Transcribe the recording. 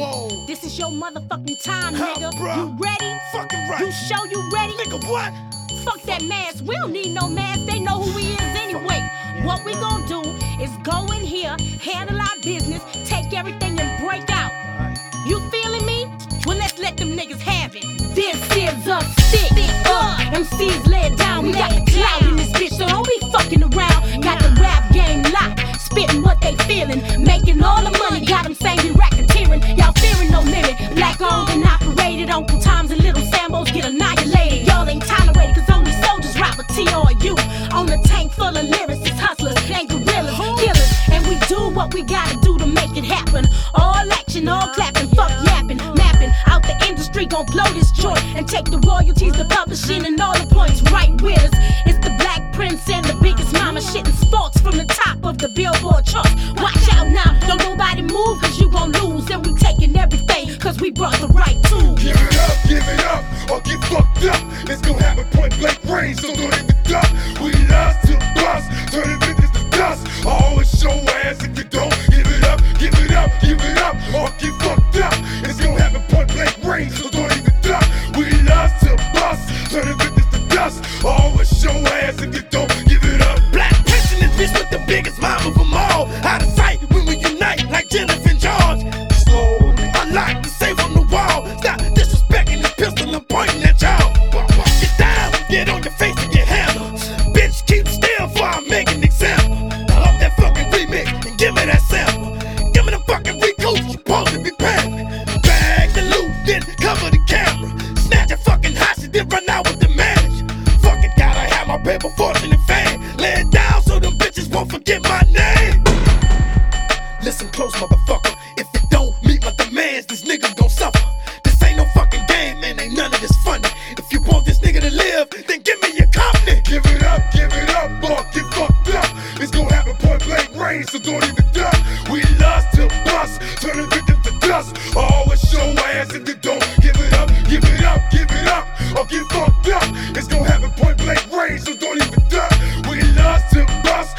Whoa. This is your motherfucking time, nigga. Bruh. You ready? Fucking right. You show you ready? Nigga, what? Fuck that mask. We don't need no mask. They know who he is anyway. What we gonna do is go in here, handle our business, take everything and break out. You feeling me? Well, let's let them niggas have it. This is a stick. MCs laid down. We got the clout in this bitch, so don't be fucking around. Got the rap game locked, spitting what they feeling, making all the money. Got them saying we racketeering. Y'all fearing no limit. Black owned and operated. Uncle Tom's and Little Sambos get annihilated. Y'all ain't tolerated, cause only soldiers rob a TRU. On a tank full of lyricists, hustlers, and gorillas, killers. And we do what we gotta do to make it happen. All action, all clapping, fuck yapping, mapping out the industry, gon' blow this joint and take the royalties, the publishing, and all the points right with us. It's the Black Prince and the biggest mama shitting sparks from the top of the Billboard charts. Watch out now, don't nobody move, cause you gon' lose. And we taking everything, cause we brought the right tools. Give it up, or get fucked up. It's gonna happen point blank range, so don't even duck. We lost to bust, turning business to dust. Always show ass if you don't give it up, give it up, give it up, or get fucked up. It's gonna happen point blank range, so don't even duck. We lost to bust, turning business to dust. Always show ass if you don't give it up. Black Prince in this bitch with the biggest mouth of them all. Out of sight when we unite like Jennifer and George. Slowly unlock the safe on the wall. Stop disrespecting this pistol, I'm pointing at y'all. Get down, get on your face and get handled. Bitch, keep still before I make an example. Now up that fucking remix and give me that sample. Give me the fucking recoupes, you supposed to be paying. Bag the loot, then cover the camera. Snatch a fucking hostage, then run out with the manager. Fuck it, gotta have my paper, fortune, and fame. Lay it down so them bitches won't forget my name. Listen close, motherfucker. If it don't meet my demands, this nigga gon' suffer. This ain't no fucking game, man, ain't none of this funny. If you want this nigga to live, then give me your company. Give it up, or get fucked up. It's gonna happen point blank range, so don't even duck. We lost to bust, turning victims to dust. Always show ass if you don't give it up, give it up, give it up, or get fucked up. It's gonna happen point blank range, so don't even duck. We lost to bust,